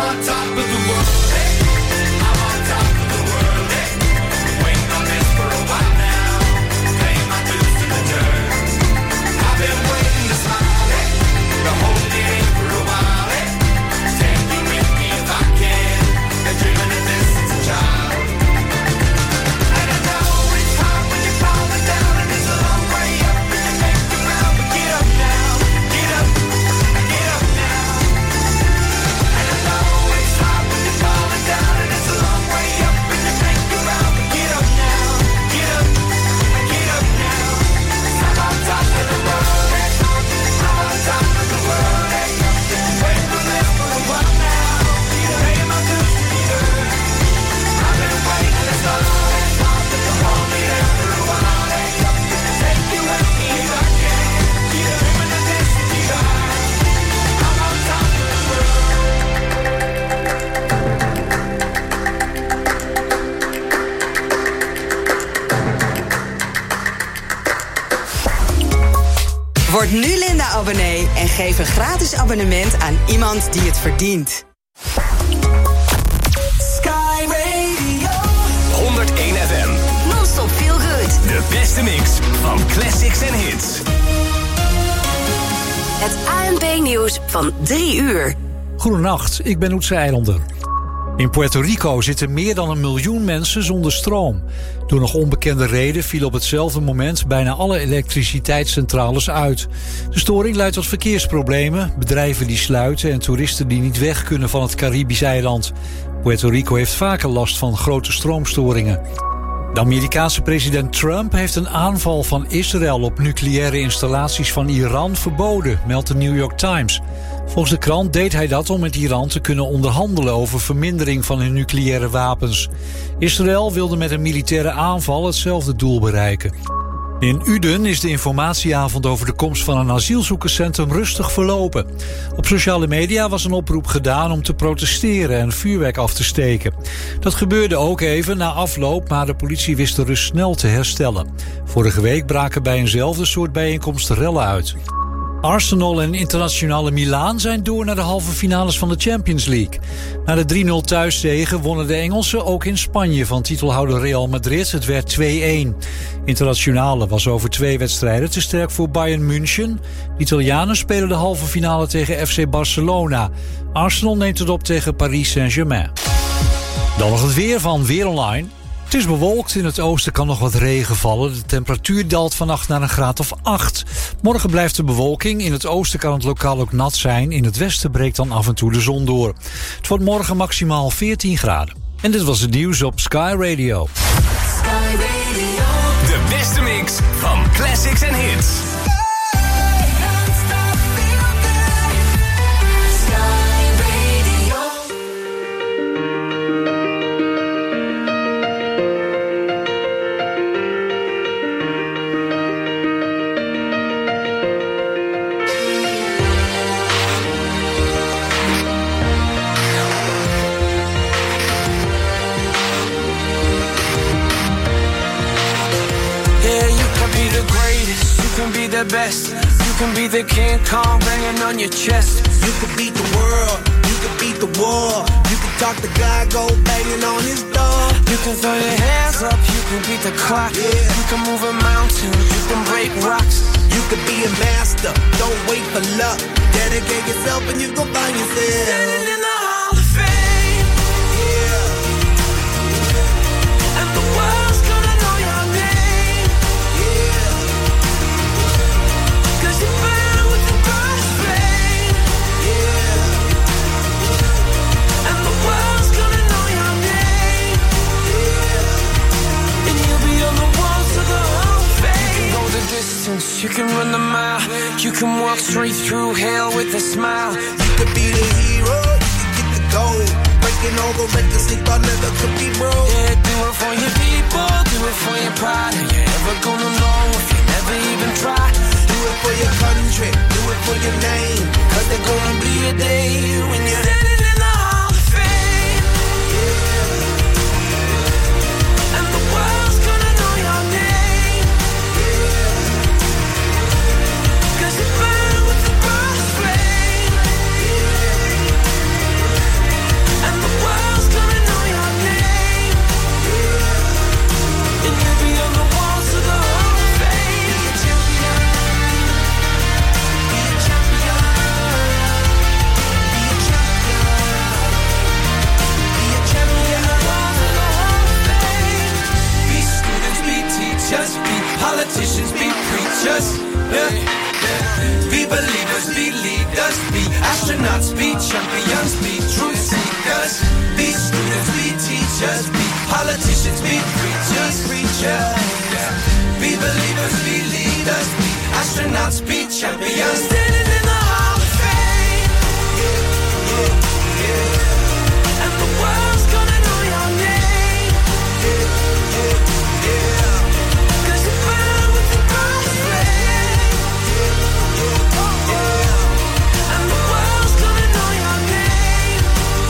on top of the world. Hey, I'm on top of the world. Hey, waiting on this for a while now. Paying my dues to the dirt. I've been waiting to smile. Hey, to hold it in for a while. Hey, take you with me if I can. Been dreaming of this since a child. And I know it's hard when you're falling down, and it's a long way up, and you make the ground. But get up now, get up now. And I know it's hard when you're falling down, and it's a long way up, and you make the ground. But get up now, get up now. 'Cause I'm on top of the world. Hey, I'm on top of the world. Hey, wait for this for a while now. Paying my dues to the earth. I've been waiting this long. To hold me there for a while. Hey, take you with me if I can. Dreaming of this to the earth. I'm on top of the world. Word nu Linda-abonnee en geef een gratis abonnement aan iemand die het verdient. Sky Radio. 101 FM. Non-stop feel good. De beste mix van classics en hits. Het ANP-nieuws van 3 uur. Goedenacht, ik ben Oetse Eilander. In Puerto Rico zitten meer dan 1 miljoen mensen zonder stroom. Door nog onbekende reden vielen op hetzelfde moment bijna alle elektriciteitscentrales uit. De storing leidt tot verkeersproblemen, bedrijven die sluiten en toeristen die niet weg kunnen van het Caribisch eiland. Puerto Rico heeft vaker last van grote stroomstoringen. De Amerikaanse president Trump heeft een aanval van Israël op nucleaire installaties van Iran verboden, meldt de New York Times. Volgens de krant deed hij dat om met Iran te kunnen onderhandelen over vermindering van hun nucleaire wapens. Israël wilde met een militaire aanval hetzelfde doel bereiken. In Uden is de informatieavond over de komst van een asielzoekerscentrum rustig verlopen. Op sociale media was een oproep gedaan om te protesteren en vuurwerk af te steken. Dat gebeurde ook even na afloop, maar de politie wist de rust snel te herstellen. Vorige week braken bij eenzelfde soort bijeenkomst rellen uit. Arsenal en Internazionale Milaan zijn door naar de halve finales van de Champions League. Na de 3-0 thuiszege wonnen de Engelsen ook in Spanje van titelhouder Real Madrid. Het werd 2-1. Internazionale was over 2 wedstrijden te sterk voor Bayern München. De Italianen spelen de halve finale tegen FC Barcelona. Arsenal neemt het op tegen Paris Saint-Germain. Dan nog het weer van Weer Online. Het is bewolkt, in het oosten kan nog wat regen vallen. De temperatuur daalt vannacht naar een graad of 8. Morgen blijft de bewolking. In het oosten kan het lokaal ook nat zijn. In het westen breekt dan af en toe de zon door. Het wordt morgen maximaal 14 graden. En dit was het nieuws op Sky Radio. Sky Radio. De beste mix van classics en hits. Non-stop feel good. Sky Radio. Be the best. You can be the King Kong banging on your chest. You can beat the world. You can beat the war. You can talk to God, go banging on his door. You can throw your hands up. You can beat the clock. Yeah. You can move a mountain. You can break rocks. You can be a master. Don't wait for luck. Dedicate yourself and you gon' find yourself. Standing in the Hall of Fame. Yeah. And the world's gonna know your name. Yeah. 'Cause you burn with the brightest flame. Yeah. And the world's gonna know your name. Yeah. And you'll be on the walls of the Hall of Fame. You can go the distance. You can run the mile. You can walk straight through hell with a smile. You could be the hero. You can get the gold. Breaking all the records they thought never could be broke. Yeah, do it for your people. Do it for your pride. Are you ever gonna know if you never even try? Do it for your country. Do it for your name. 'Cause there's gonna be a day when you're Standing in the Hall of Fame. Yeah. And the world's gonna know your name. 'Cause you burn with the brightest flame. Astronauts be champions, be truth seekers, be students, be teachers, be politicians, be preachers, yeah. Be believers, be leaders, be astronauts, be champions. Standing in the Hall of Fame, yeah. And the world's gonna know your name, yeah. 'Cause you burn with the bright flame, yeah. And the world's gonna know your name,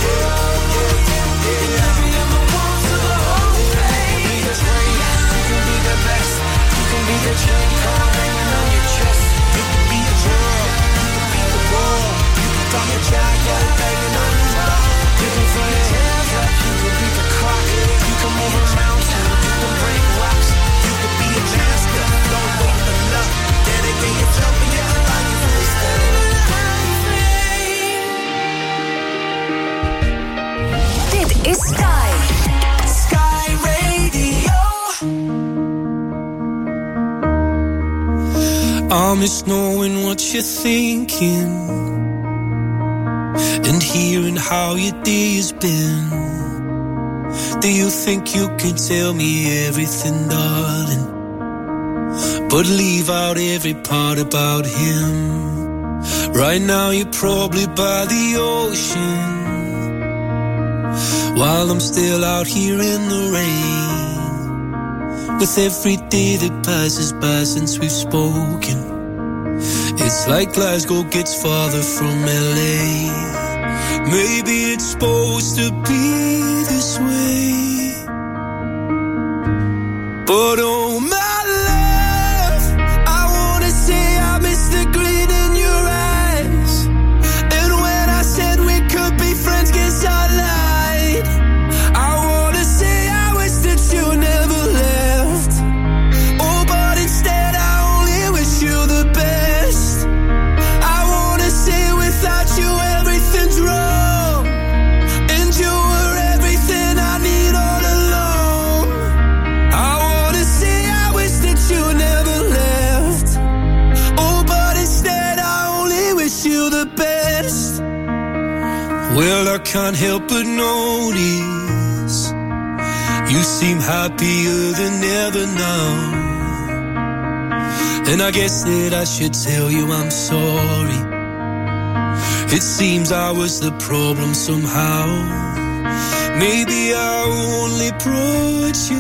yeah. Every other walls of the Hall of Fame. You can be the greatest, you can be the best, you can be the chain card hanging on your chest. You can be a girl, you can be the wall, you can throw your jacket banging on the wall. You can throw your hands up, you can beat the clock, you can move a mountain, you can break rocks. You can be a master, don't walk the luck. Dedicate yourself and your life to the standing in the Hall of Fame. Dit is Sky. Sky Radio. I miss knowing what you're thinking and hearing how your day has been. Do you think you can tell me everything, darling, but leave out every part about him? Right now you're probably by the ocean, while I'm still out here in the rain. With every day that passes by since we've spoken, it's like Glasgow gets farther from LA. Maybe it's supposed to be this way, but oh my love, I wanna say I miss the gleam in your eyes. And when I said we could be friends, guess I lied. I wanna say I wish that you never left. Oh, but instead I only wish you the best. I wanna say without you everything's wrong, and you were everything I need all along. I wanna say I wish that you never left. Oh, but instead I only wish you the best. Well, I can't help but notice you seem happier than ever now. And I guess that I should tell you I'm sorry. It seems I was the problem somehow. Maybe I only brought you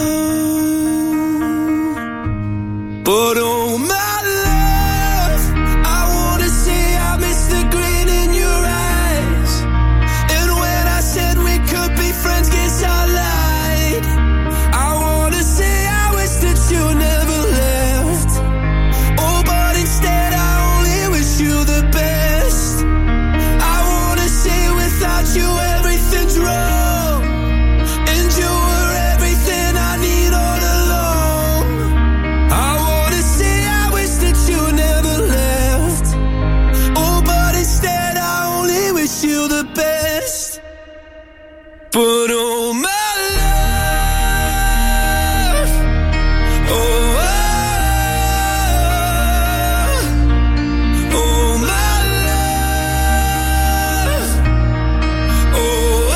down. But oh my love, I wanna say I miss the grin in your eyes. And when I said we could be friends, guess I lied. I wanna say I wish that you never left. Oh, but instead I only wish you the best. I wanna say without you everything's wrong, and you were everything I need all along. I wanna say I wish that you never left. Oh, but instead I only wish you the best. But oh my love, oh, oh my love, oh,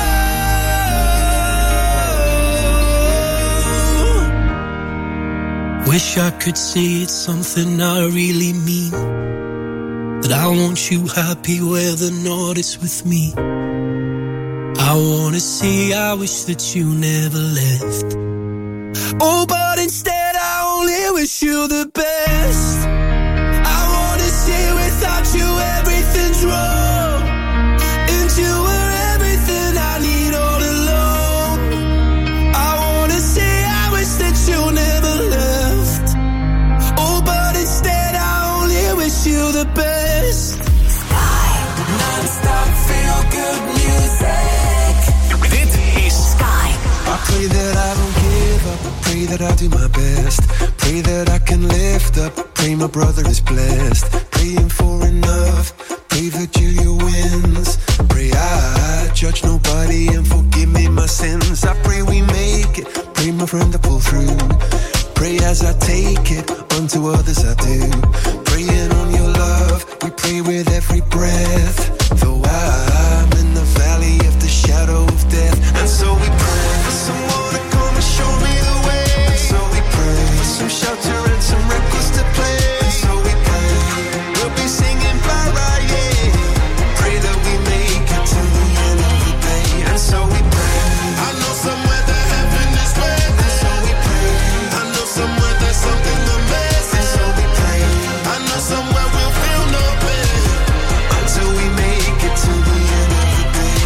wish I could say it's something I really mean, that I want you happy whether or not it's with me. I wanna say I wish that you never left. Oh, but instead I only wish you the best. I wanna say without you everything's wrong, and you were everything I need all along. I wanna say I wish that you never left. Oh, but instead I only wish you the best. Non-stop feel good music. Dit is Sky. I pray that I don't give up. I pray that I do my best. Pray that I can lift up. Pray my brother is blessed. Praying for enough. Pray that Julia wins. Pray I judge nobody and forgive me my sins. I pray we make it. Pray my friend to pull through. Pray as I take it. Unto others I do. Praying on your love. We pray with every every breath. Though I'm in the valley of the shadow of death. And so we pray for someone to come and show me the way. And so we pray for some shelter and some records to play. And so we pray we'll be singing bye-bye, yeah. Pray that we make it to the end of the day. And so we pray. I know somewhere that heaven is waiting. And so we pray. I know somewhere there's something amazing. And so we pray. I know somewhere we'll feel no pain until we make it to the end of the day.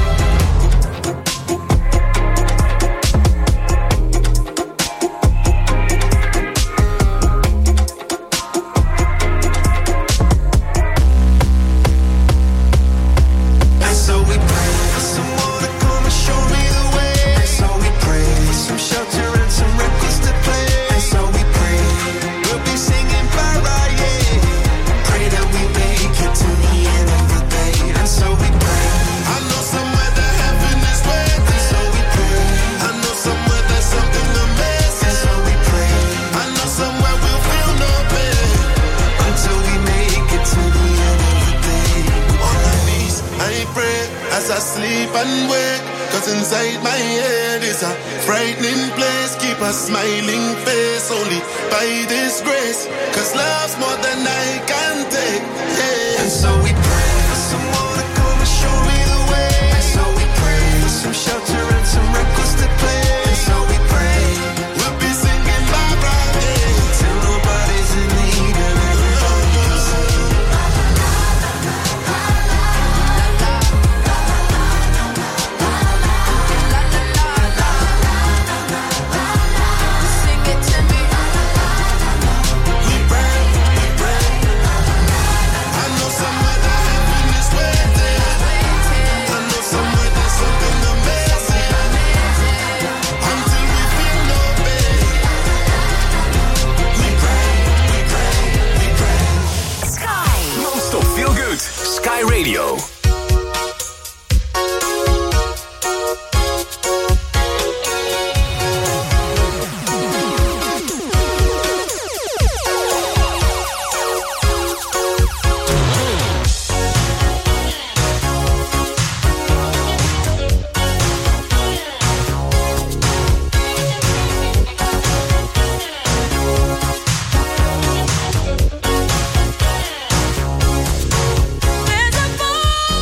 And so we pray for someone to come and show me the way. And so we pray for some shelter and some records to play. And so we pray we'll be singing bye-bye, yeah. Pray that we make it to the end of the day. And so we pray. I know somewhere that heaven is waiting. And so we pray. I know somewhere there's something amazing. And so we pray. I know somewhere we'll feel no pain until we make it to the end of the day. On my knees, I pray as I sleep and wake. Cause inside my head is a frightening place. Keep a smiling face only by this grace. Cause love's more than I can take, yeah. And so we pray for someone to come and show me the way. And so we pray for some shelter and some records to play. And so we pray we'll be singing bye-bye, yeah. Till nobody's in need and everybody's Sing it to me. we pray, we pray. I know somewhere that heaven is waiting. I know somewhere there's something amazing. Until we feel no pain. We pray, we pray, we pray. Sky. Non-stop feel good. Sky Radio. There's a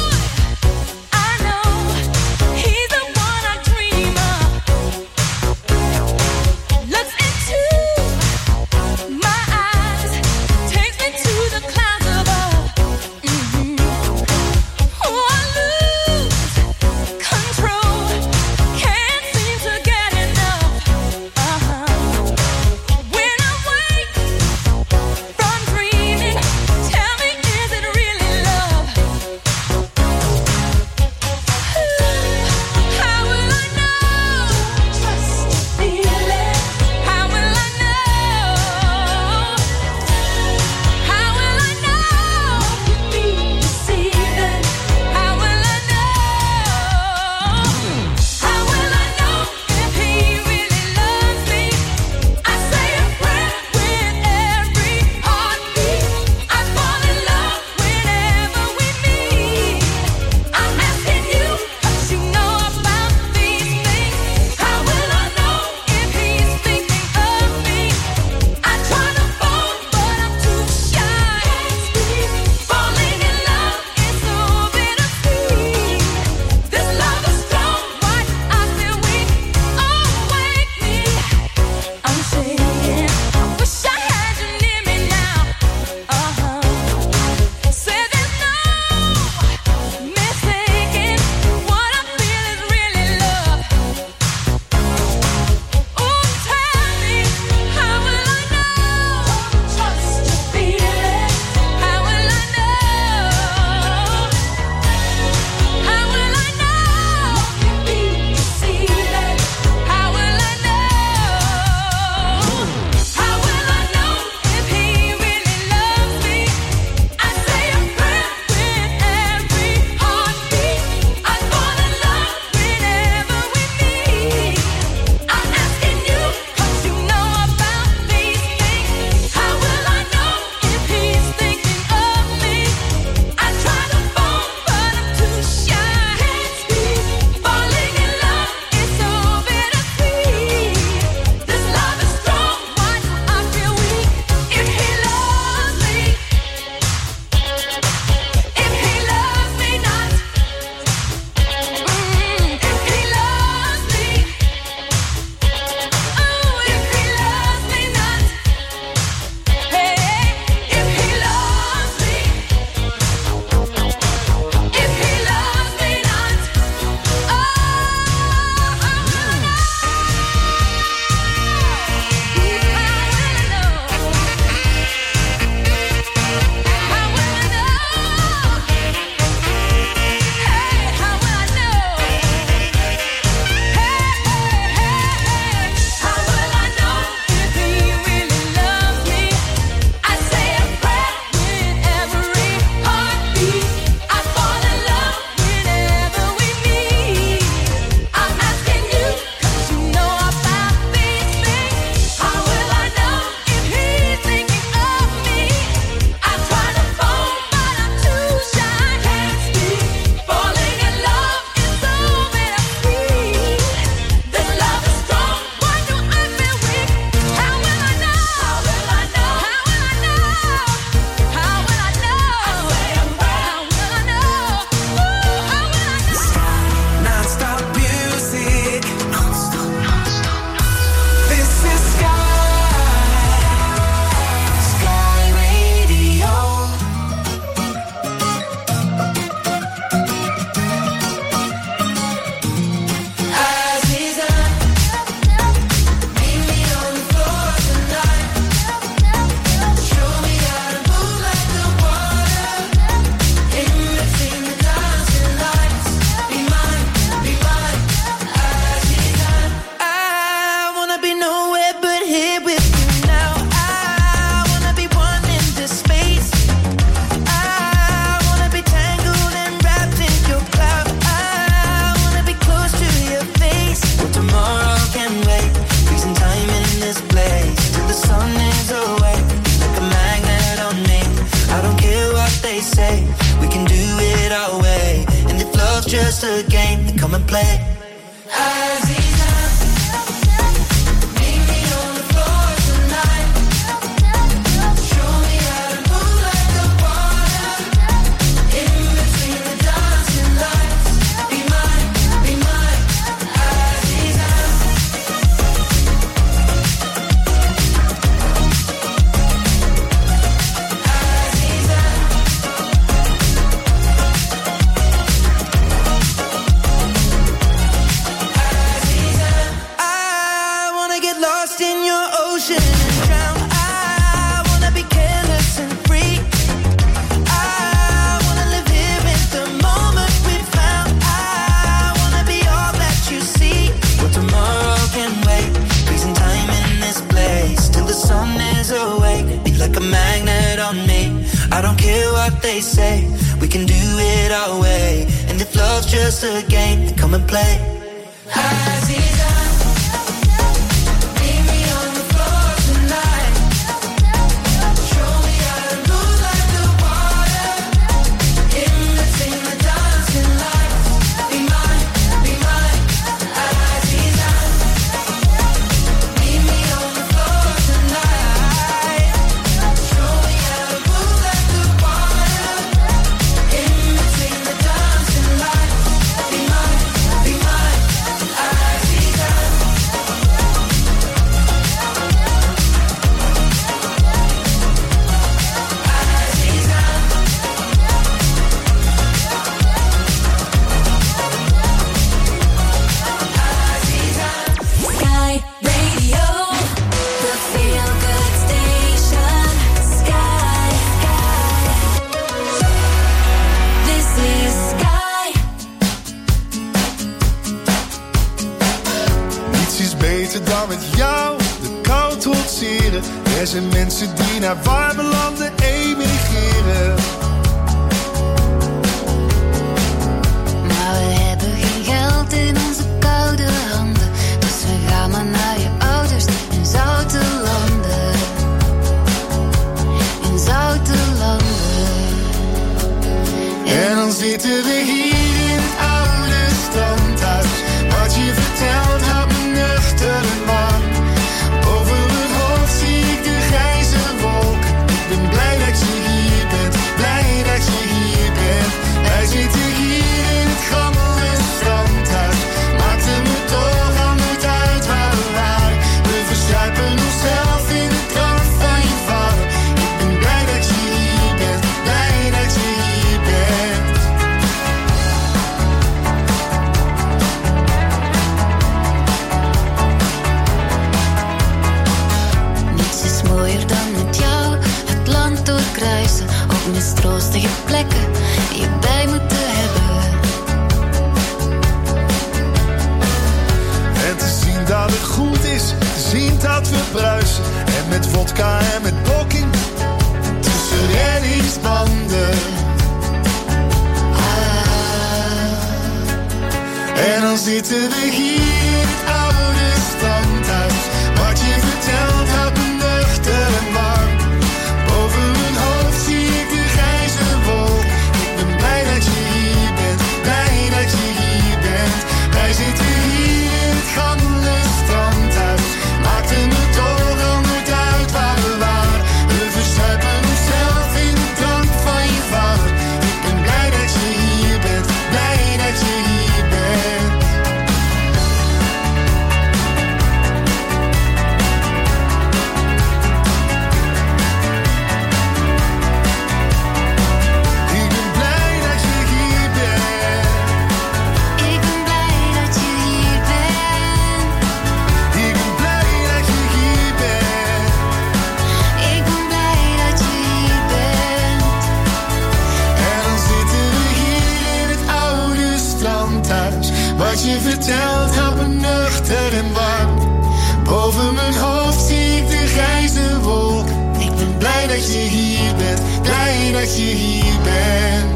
we can do it our way. And if love's just a game, then come and play. I don't care what they say, we can do it our way. And if love's just a game, then come and play. Er zijn mensen die naar warme landen emigreren. Maar we hebben geen geld in onze koude handen. Dus we gaan maar naar je ouders in zoute landen. In zoute landen. En dan zitten we hier in het oude standhuis. Wat je vertelt houdt me nuchter en warm. Over mijn hoofd zie ik de grijze wolk. Ik ben blij dat je hier bent, blij dat je hier bent. Wij zitten hier in het gammele strandhuis. Maakt het me toch al niet uit waar we waren. We verzuipen onszelf in de kracht van je vader. Ik ben blij dat je hier bent, blij dat je hier bent. Mooier dan met jou het land doorkruisen. Op mistroostige plekken je bij moeten hebben. En te zien dat het goed is, te zien dat we bruisen. En met vodka en met blokking tussen reddingsbanden. En dan zitten we hier in het oude standhuis. Wat je vertelt houdt me nuchter en warm. Boven mijn hoofd zie ik de grijze wolk. Ik ben blij dat je hier bent, blij dat je hier bent. Wij zitten hier in het gammele strandhuis. Maakt het me toch al niet uit waar we waren. We verzuipen onszelf in de drank van je vader. Ik ben blij dat je hier bent, blij dat je hier bent. Wat je vertelt houdt me nuchter en warm. Boven mijn hoofd zie ik de grijze wolk. Ik ben blij dat je hier bent, blij dat je hier bent.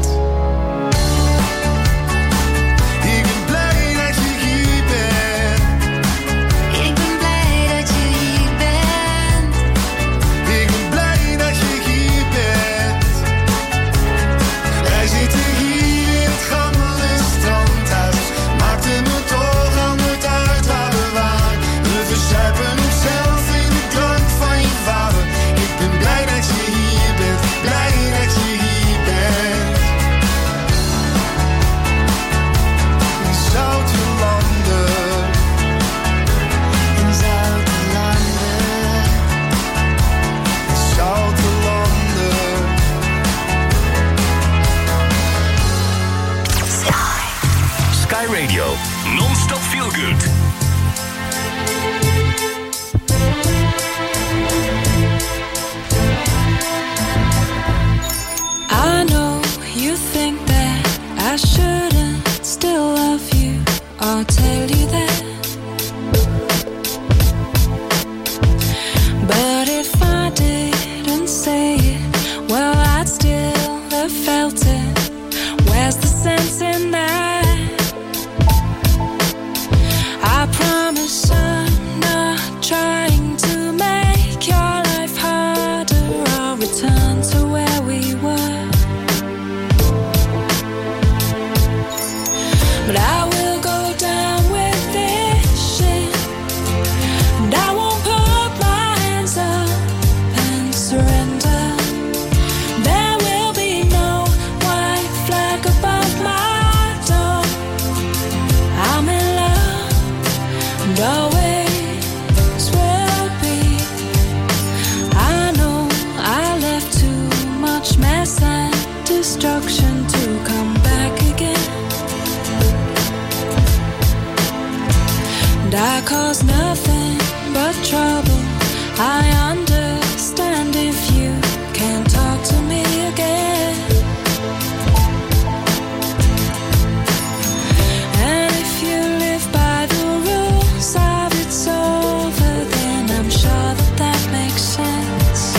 Ik ben blij dat je hier bent. Ik ben blij dat je hier bent. Ik ben blij dat je hier bent. Radio. Non-stop feel good. I know you think that I shouldn't still love you. I'll tell you that. But if I didn't say it, well, I'd still have felt it. Where's the sense in that? I promise I'm not trying to make your life harder. I'll return to where we were. But I will go down with this shit, and I won't put my hands up and surrender. There will be no white flag above my door. I'm in love and always will be. I know I left too much mess and destruction to come back again. And I cause nothing but trouble. I understand if you can't talk to me again. And if you live by the rules of it's over, then I'm sure that that makes sense.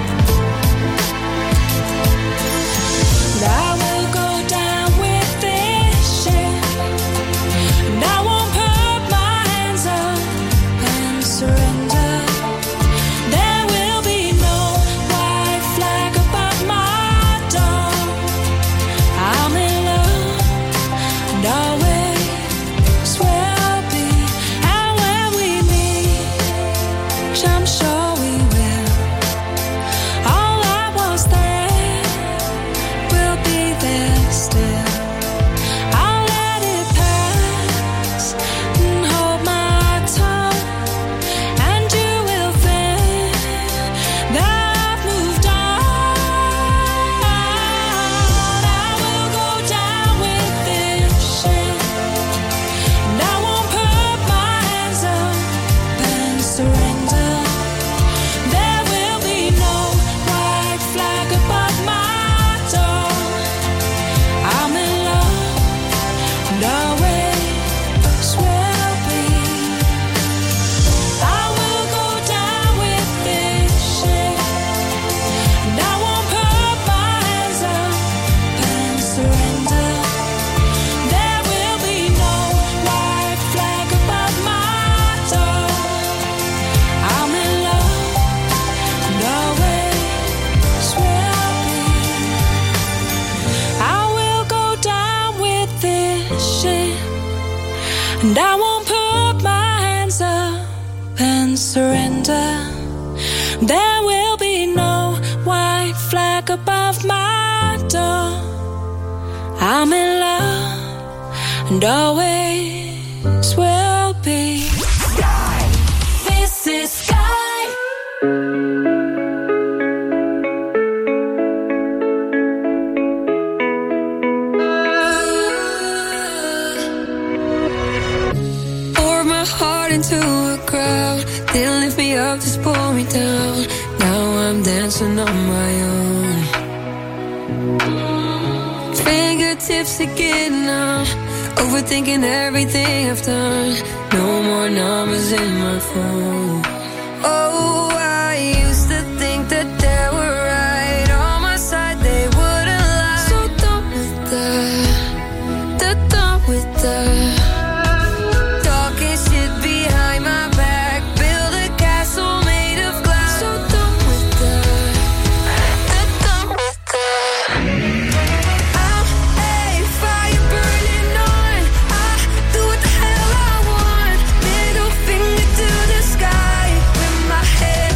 And I will go down with this shit, and I won't put my hands up and surrender. There will be no white flag above my door. I'm in love and always will be. And when we meet, which I'm sure we will, all that was there will be there still. I'll let it pass and hold my tongue, and you will think that I've moved on. I will go down with this shit, and I won't put my hands up and surrender. There will be no white flag above my door. I'm in love and always will be. I will go down with this shit, and I won't put my hands up and surrender. There will be no white flag above my door. I'm in love and always will be. I will go down with this shit, and I won't put my hands up and surrender. There will be no white flag above my door. I'm in love and always will be. This is Sky. Poured my heart into a crowd. Didn't lift me up, just pull me down. Now I'm dancing on my own. Fingertips are getting numb. Overthinking everything I've done. No more numbers in my phone. Oh, I used to think that they were right on my side. They wouldn't lie. So done with that. They're done with that. Talking shit behind my back. Build a castle made of glass. So done with that. They're done with that. I'm a fire burning on. I do what the hell I want. Middle finger to the sky with my head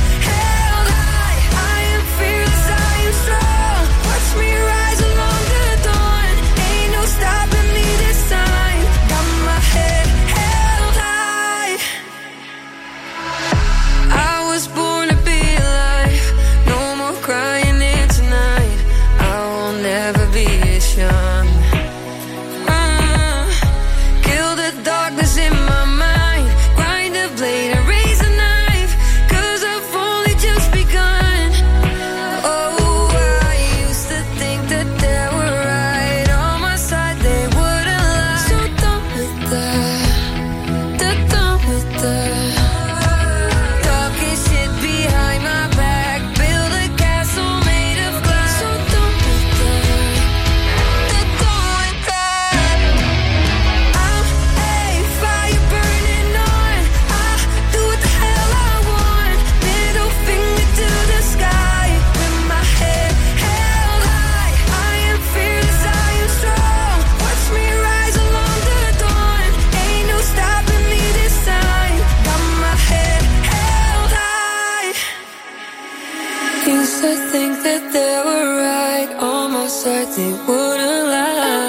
they wouldn't lie.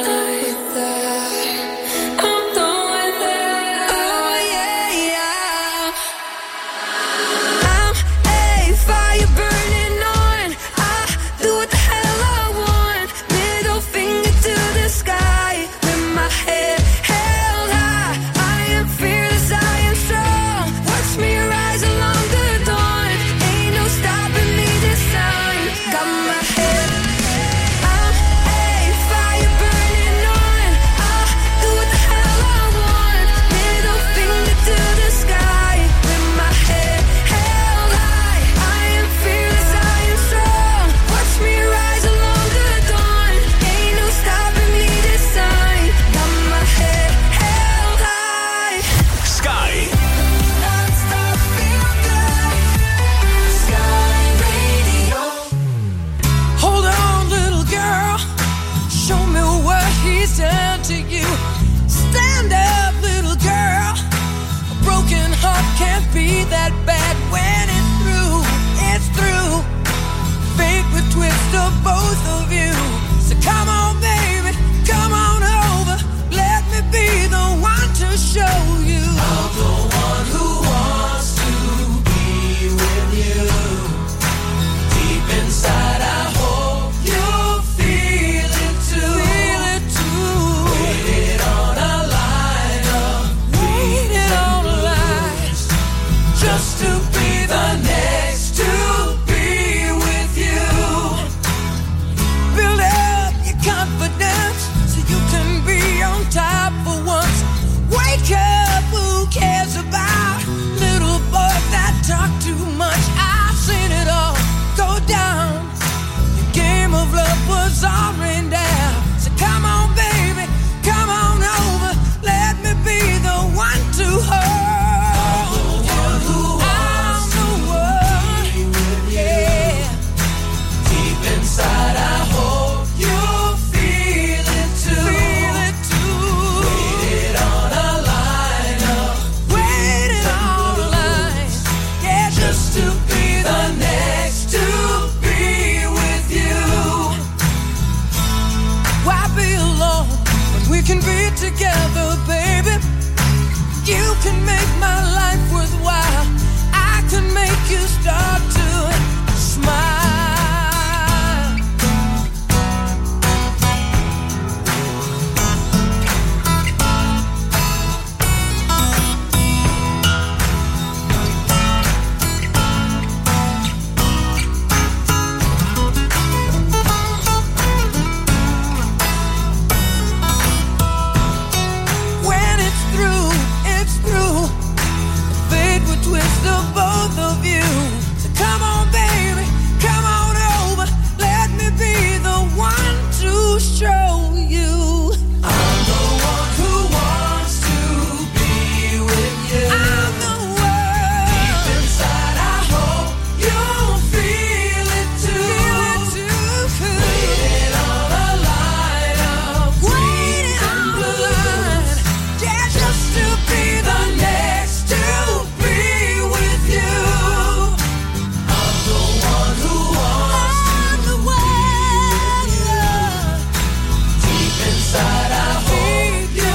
I'm done with that. Oh yeah, yeah. I'm a fire burning on. I do what the hell I want. Middle finger to the sky with my head held high. I am fearless, I am strong. Watch me rise along the dawn. Ain't no stopping me this time. Got my head. I'm a fire burning on. I do what the hell I want. Middle finger to the sky with my head held high. I am fearless, I am strong. Watch me rise along the dawn. Ain't no stopping me this time. Got my head held high. Sky. Non-stop feel good. Sky Radio. Hold on, little girl. Show me what he's done to you. Stand up, little girl. A broken heart can't be that bad when it's through. It's through. Fate would twist of both of you. So come on, baby, come on over. Let me be the one to show you. I'm the one who wants to be with you. Deep inside, I hope you feel it too. Feel it too. Waited on a line of waited on a line just to be the next to be with you. Build up your confidence so you can be on top for once. Wake up, who cares about little boys that talk too much? I've seen it all go down. The game of love was all rained down. So come on, baby, come on over. Let me be the one to hold. I'm the one, yeah. Deep inside, I hope you feel it too. Feel it too. Waited on a line of waited on a line, yeah, just to be the next to be with you. Why be alone when we can be together, baby? You can make my life worthwhile. I can make you start to smile. When it's through, it's through. Fate would twist of both of you. So come on, baby, come on over. Let me be the one to show you. I'm the one who wants to be with you. I'm the one. Deep inside, I hope you feel it too. Waited on a line of waiting on the line, yeah, just to be the next to be with you. I'm the one who wants to be with you. Deep inside, I hope you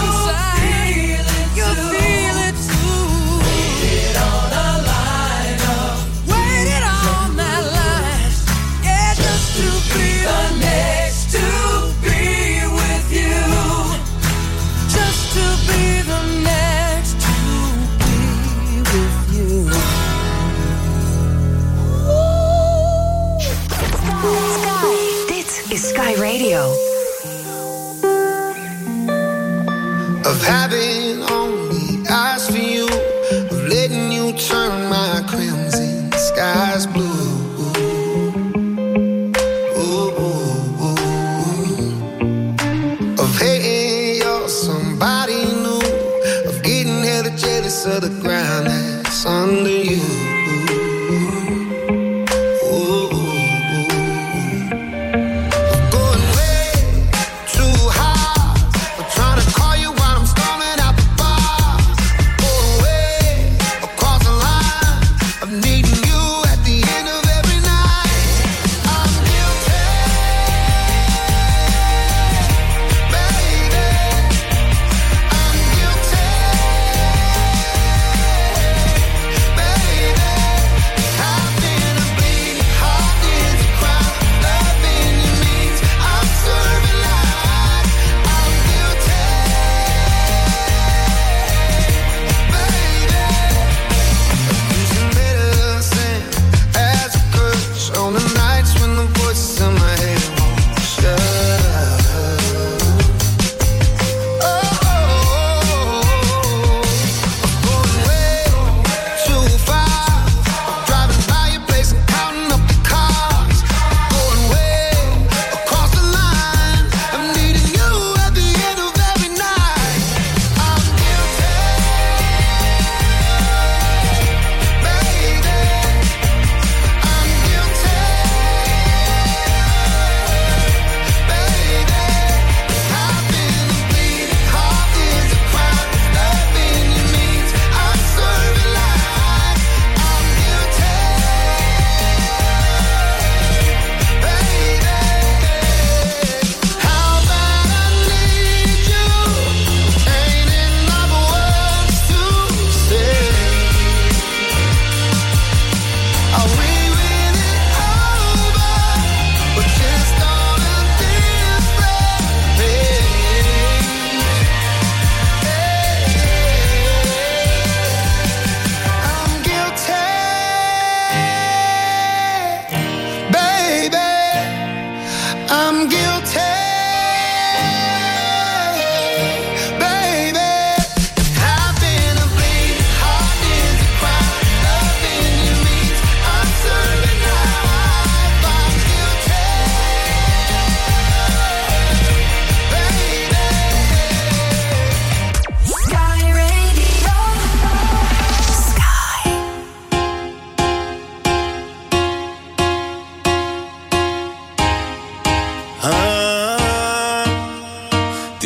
feel it too. Waited on a line of waited on that line, yeah, just to be the next to be with you. Just to be the next to be with you. Sky. Dit is Sky Radio. Of having only eyes for you, of letting you turn my crimson skies blue. Ooh, ooh, ooh. Of hating you're somebody new, of getting hella jealous of the ground that's under you. Ooh, ooh, ooh. Of going way too high, of trying to call you while I'm storming out the bar. Going way across the line, of needing you at the end of every night. I'm guilty.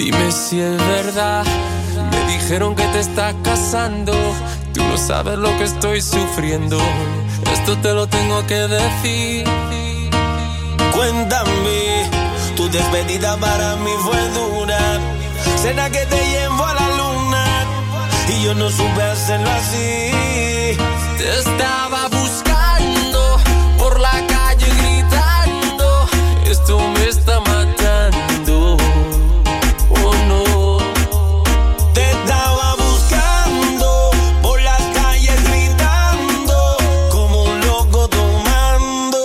Dime si es verdad. Me dijeron que te estás casando. Tú no sabes lo que estoy sufriendo. Esto te lo tengo que decir. Cuéntame, tu despedida para mí fue dura. Cena que te llevo a la luna y yo no supe hacerlo así. Te estaba buscando por la calle gritando. Esto me está matando. Oh no. Te estaba buscando por las calles gritando como un loco tomando.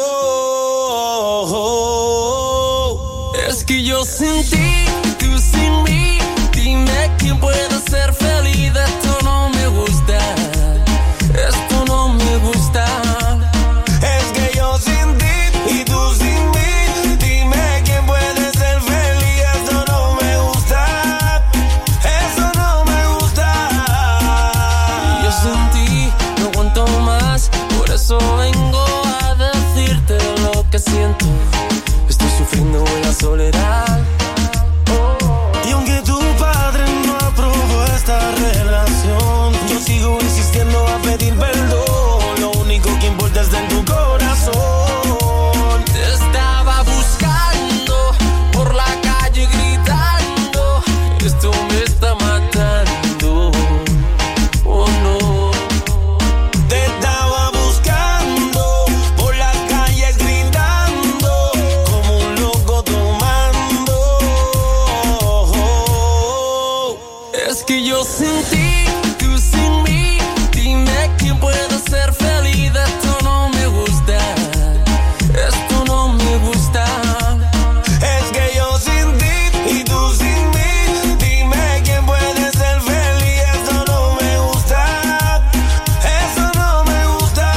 Es que yo sin ti, tú sin mí. Dime quién puede ser feliz. Esto no me gusta. Esto no me gusta. Es que yo sin ti y tú sin mí. Dime quién puede ser feliz. Esto no me gusta. Eso no me gusta. Y yo sin ti no aguanto más. Por eso vengo a decirte lo que siento. Estoy sufriendo en la soledad. Y aunque tu padre no aprobó esta relación, yo sigo insistiendo a pedir perdón. Lo único que importa está en tu corazón. Te estaba buscando por la calle gritando. Esto me está matando. Oh no. Te estaba buscando por las calles gritando como un loco tomando. Es que yo sin ti, tú sin mí. Dime quién puede ser feliz. Esto no me gusta. Esto no me gusta. Es que yo sin ti y tú sin mí. Dime quién puede ser feliz. Eso no me gusta. Eso no me gusta.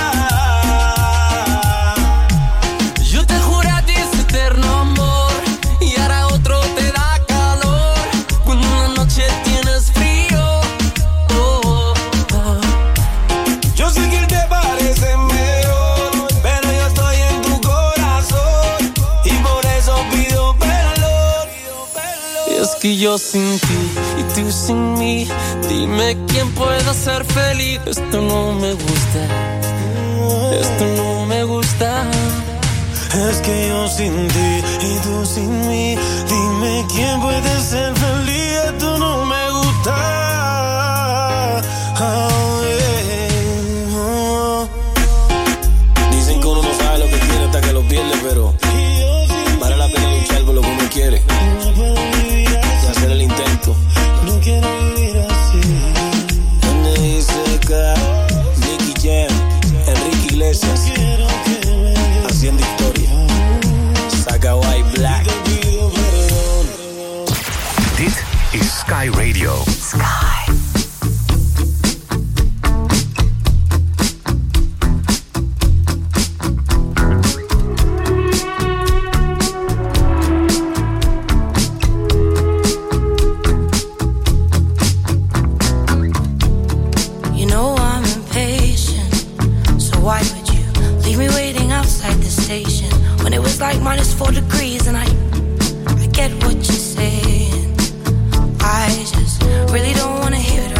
Yo te juré a ti ese eterno amor y ahora otro te da calor cuando en la noche tienes frío. Oh, oh. Yo sé que él te parece mejor, pero yo estoy en tu corazón y por eso pido perdón. Y es que yo sin ti y tú sin mí. Dime quién puede ser feliz. Esto no me gusta. Esto no me gusta. Es que yo sin ti y tú sin mí. Dime quién puede ser feliz. Esto no me gusta. Oh, yeah. Oh. Dicen que uno no sabe lo que tiene hasta que lo pierde, pero vale la pena luchar por lo que uno quiere y hacer el intento. No quiero vivir así. Donde dice que Nicky Jam, Enrique Iglesias, haciendo historia. Saca White Black. Dit is Sky Radio. Sky. You know I'm impatient, so why would you leave me waiting outside the station when it was like -4 degrees? And I get what you're saying. I just really don't wanna hear it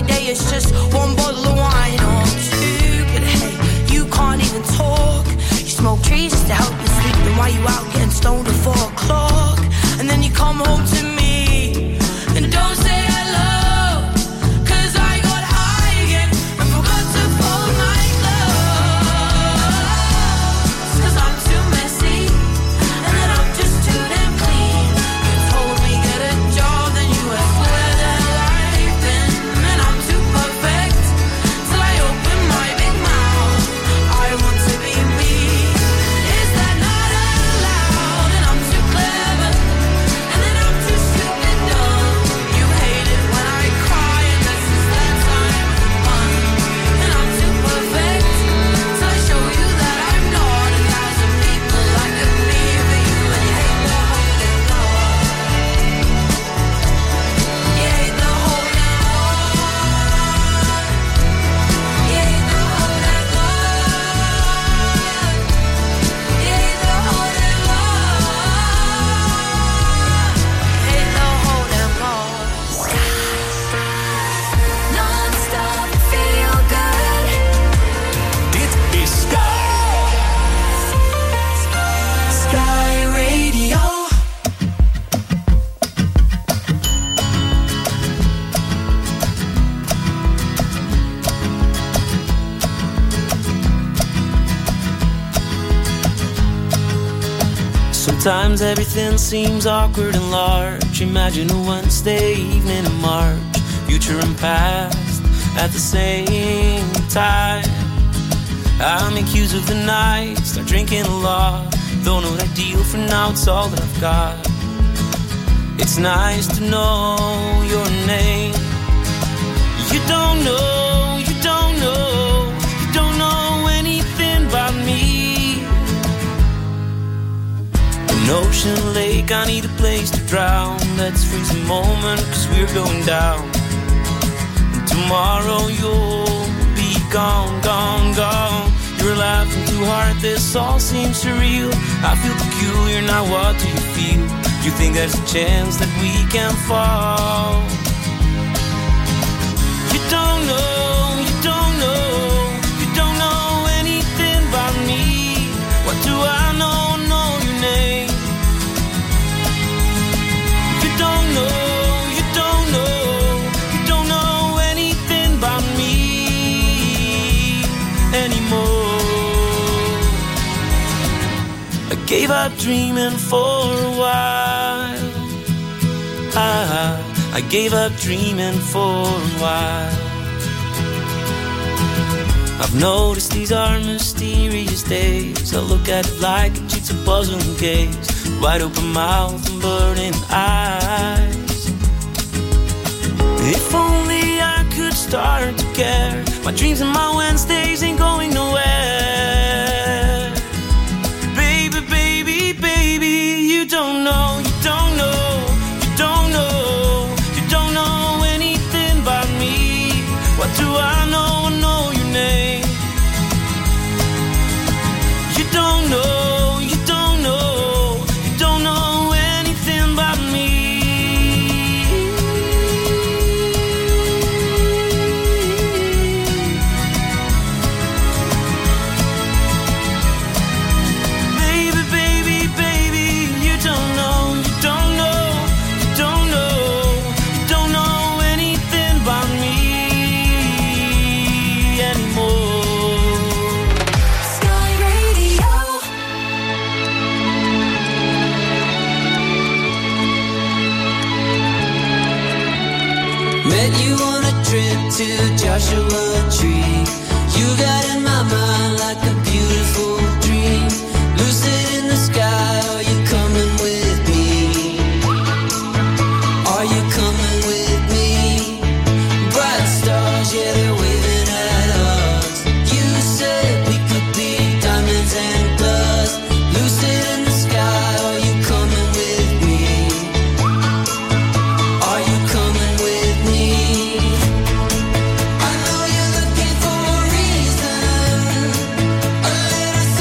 every day it's just one bottle of wine or two. But hey, you can't even talk. You smoke trees just to help you sleep. Then why you out getting stoned at 4 o'clock? And then you come home to me and don't say hello. 'Cause I got high again and forgot to fold my clothes. 'Cause I'm too messy and then I'm just too damn clean. You told me get a job, then you asked where the life been. And I'm too perfect till I open my big mouth. I want to be me. Is that not allowed? And I'm too clever and then I'm too stupid dumb. You hate it when I cry and this is that time fun. And I'm too perfect till I show you that I'm not. And there's some people like me for you and you hate the whole damn lot. You hate the whole damn lot. You hate the whole damn lot. You hate the whole damn lot. Hate the whole damn lot. Non-stop feel good. Dit is Sky. Sky Radio. Sometimes everything seems awkward and large. Imagine a Wednesday evening in March. Future and past at the same time. I make use of the night, start drinking a lot. Don't know what I deal for now, it's all that I've got. It's nice to know your name. You don't know, you don't know, you don't know anything about me. An ocean lake, I need a place to drown. Let's freeze a moment, 'cause we're going down. And tomorrow you'll be gone, gone, gone. You're laughing too hard, this all seems surreal. I feel peculiar, now what do you feel? You think there's a chance that we can fall? You don't know, you don't know, you don't know anything about me. What do I know? Know your name. You don't know, you don't know, you don't know anything about me anymore. I gave up dreaming for a while. I gave up dreaming for a while. I've noticed these are mysterious days. I look at it like a jigsaw puzzle in case. Wide open mouth and burning eyes. If only I could start to care. My dreams and my Wednesdays ain't going nowhere. Baby, baby, baby, you don't know, you don't know, you don't know, you don't know anything about me. What do I know? I know your name. You don't know, you don't know, you don't know anything about me. Baby, baby, baby, you don't know, you don't know, you don't know, you don't know anything about me anymore. Sky Radio. Met you on a trip to Joshua Tree. You got in my mind like a beautiful dream. Lucid in the sky, are you coming with me? Are you coming with me? Bright stars, yeah, they're waving at us. You said we could be diamonds and dust. Lucid in the sky, are you coming with me? Are you coming with me? I know you're looking for a reason, a little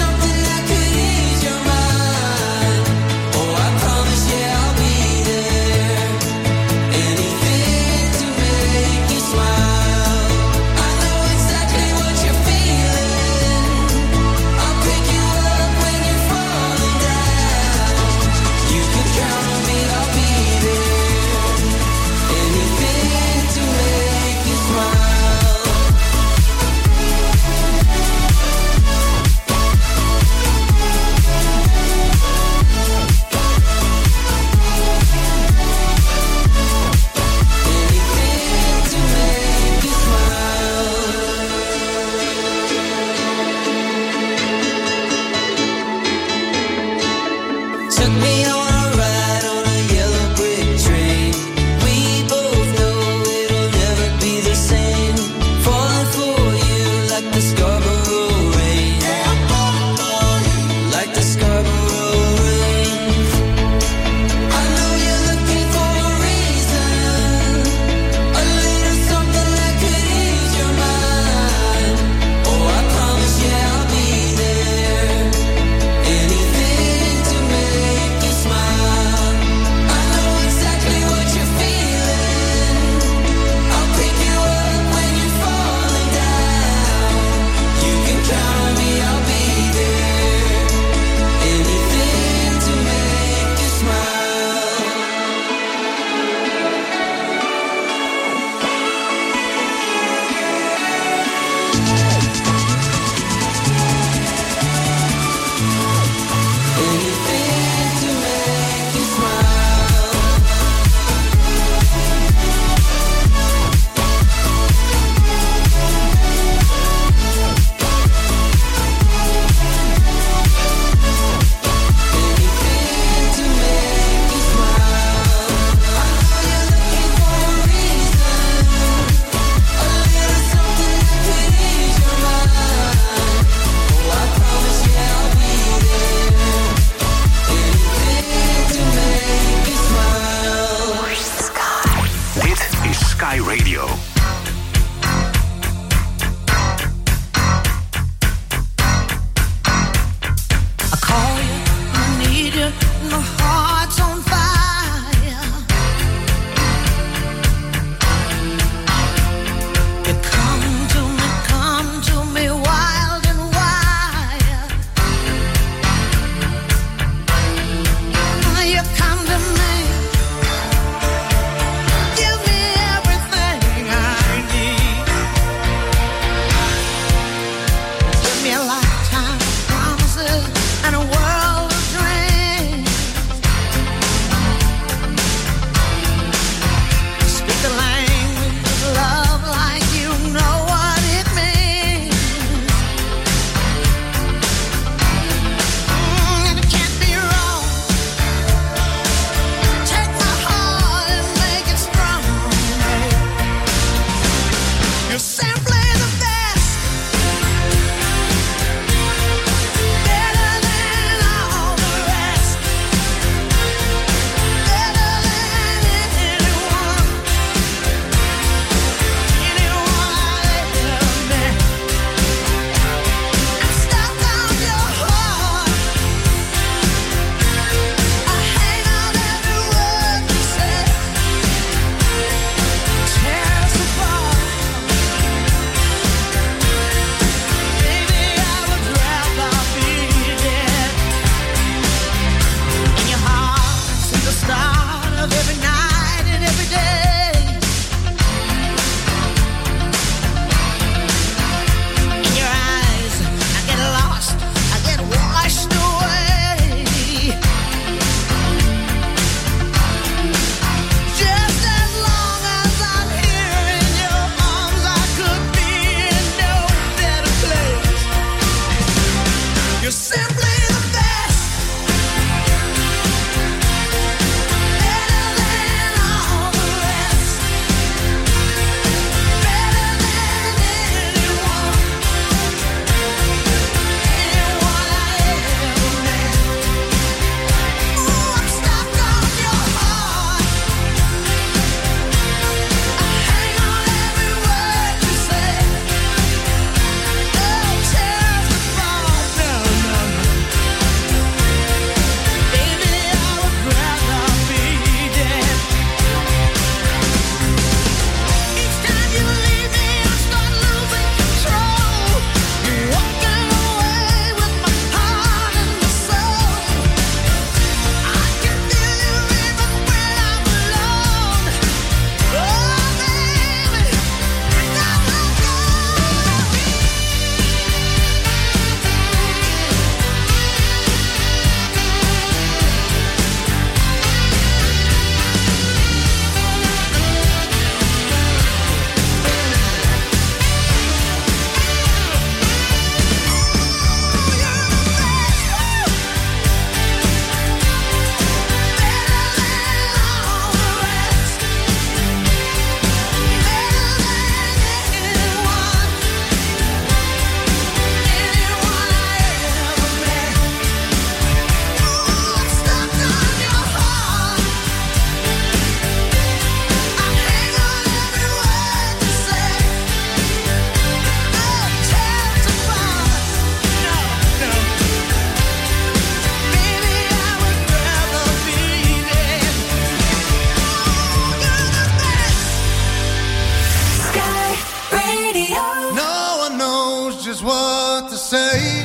knows what to say.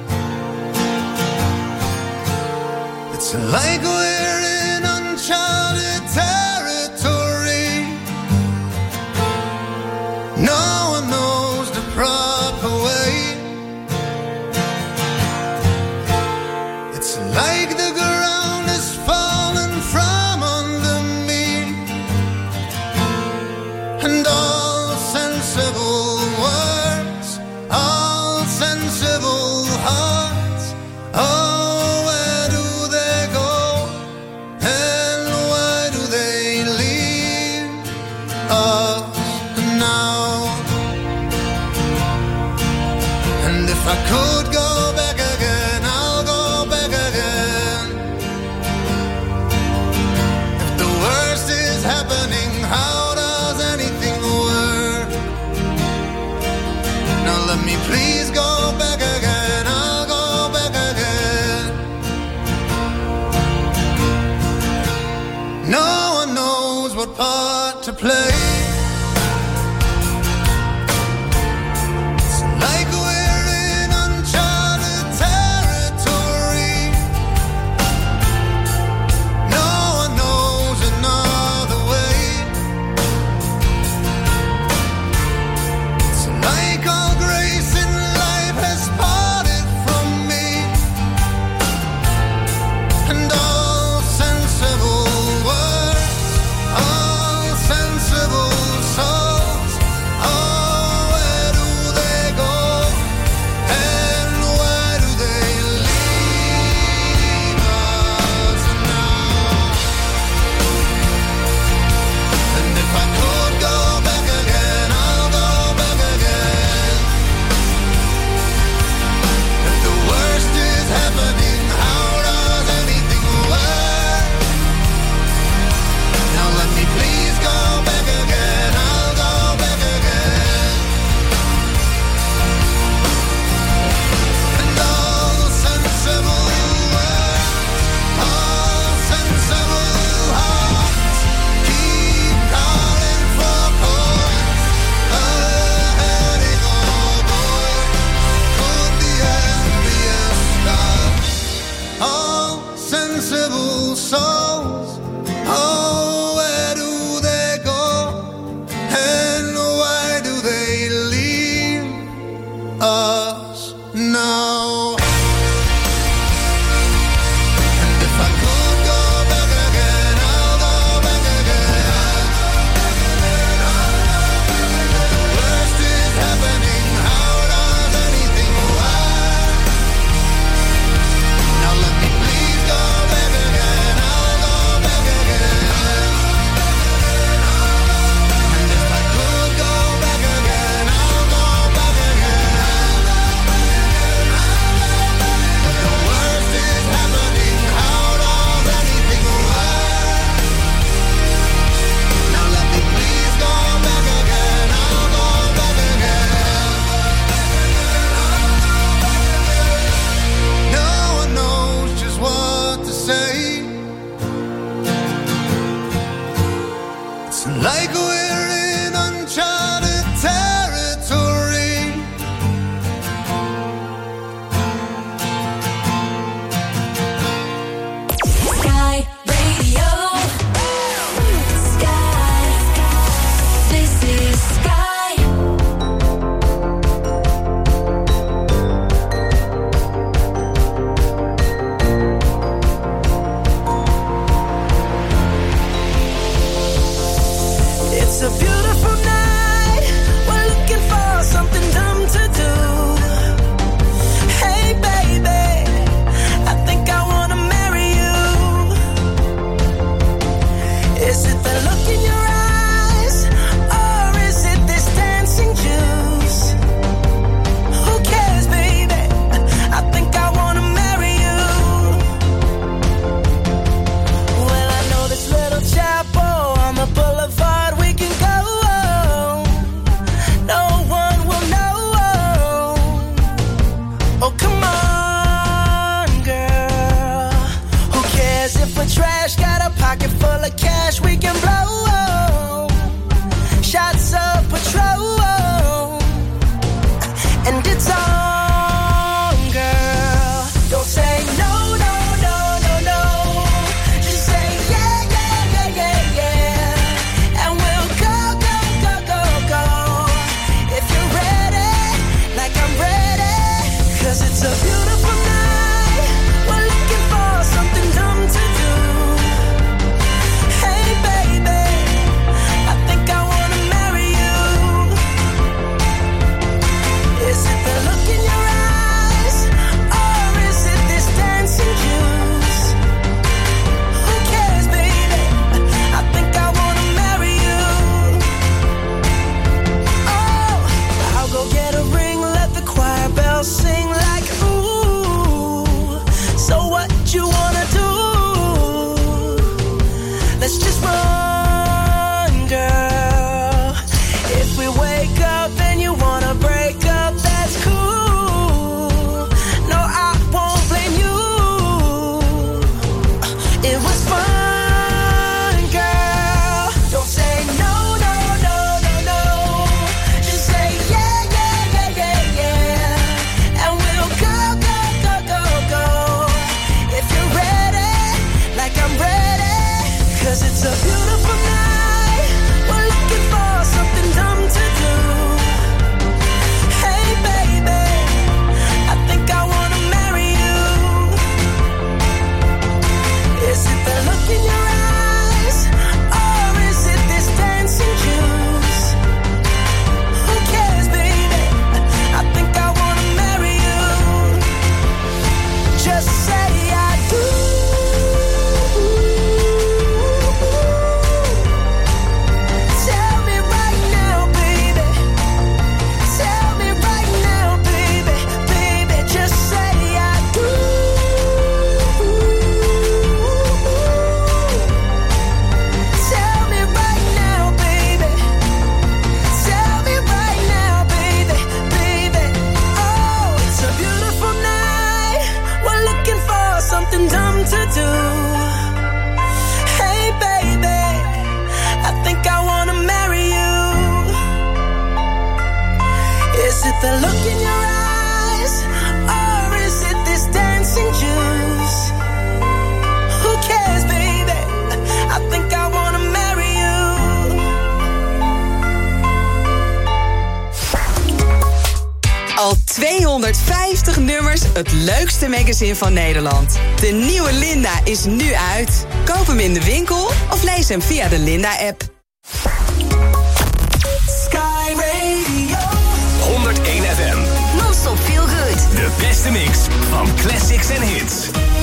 It's like we're in uncharted territory. No one knows the proper way. It's like the ground is falling from under me, and all sensible words, all sensible hearts, oh, where do they go, and why do they leave us now? And if I could go back again, I'll go back again. If the worst is happening, how does anything work? Now let me please go back again, I'll go back again. No one knows what part to play. It's like we're in uncharted territory. No one knows another way. It's like all grace in life Is it the look in your eyes? Or is it this dancing juice? Who cares, baby? I think I wanna marry you. Al 250 nummers, het leukste magazine van Nederland. De nieuwe Linda is nu uit. Koop hem in de winkel of lees hem via de Linda-app. Sky Radio 101 FM. Non-stop feel good. De beste mix van classics en hits.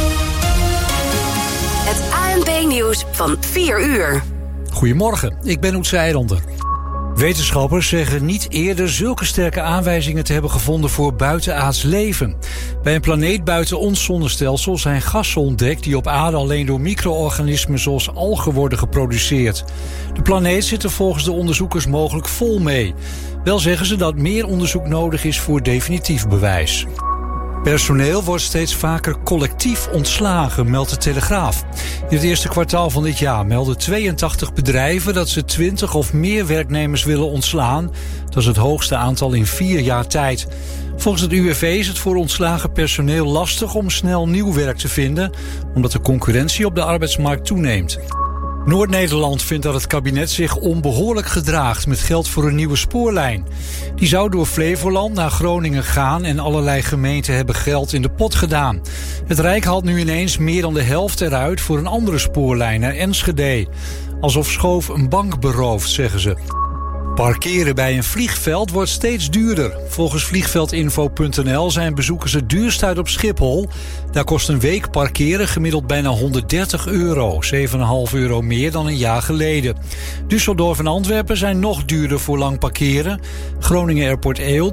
Het ANP-nieuws van 4 uur. Goedemorgen, ik ben Oetse Eilonder. Wetenschappers zeggen niet eerder zulke sterke aanwijzingen te hebben gevonden voor buitenaards leven. Bij een planeet buiten ons zonnestelsel zijn gassen ontdekt die op aarde alleen door micro-organismen zoals algen worden geproduceerd. De planeet zit er volgens de onderzoekers mogelijk vol mee. Wel zeggen ze dat meer onderzoek nodig is voor definitief bewijs. Personeel wordt steeds vaker collectief ontslagen, meldt de Telegraaf. In het eerste kwartaal van dit jaar melden 82 bedrijven dat ze 20 of meer werknemers willen ontslaan. Dat is het hoogste aantal in 4 jaar tijd. Volgens het UWV is het voor ontslagen personeel lastig om snel nieuw werk te vinden, omdat de concurrentie op de arbeidsmarkt toeneemt. Noord-Nederland vindt dat het kabinet zich onbehoorlijk gedraagt met geld voor een nieuwe spoorlijn. Die zou door Flevoland naar Groningen gaan en allerlei gemeenten hebben geld in de pot gedaan. Het Rijk haalt nu ineens meer dan de helft eruit voor een andere spoorlijn naar Enschede. Alsof Schoof een bank berooft, zeggen ze. Parkeren bij een vliegveld wordt steeds duurder. Volgens vliegveldinfo.nl zijn bezoekers het duurst uit op Schiphol. Daar kost een week parkeren gemiddeld bijna €130, 7,5 euro meer dan een jaar geleden. Düsseldorf en Antwerpen zijn nog duurder voor lang parkeren. Groningen Airport Eelt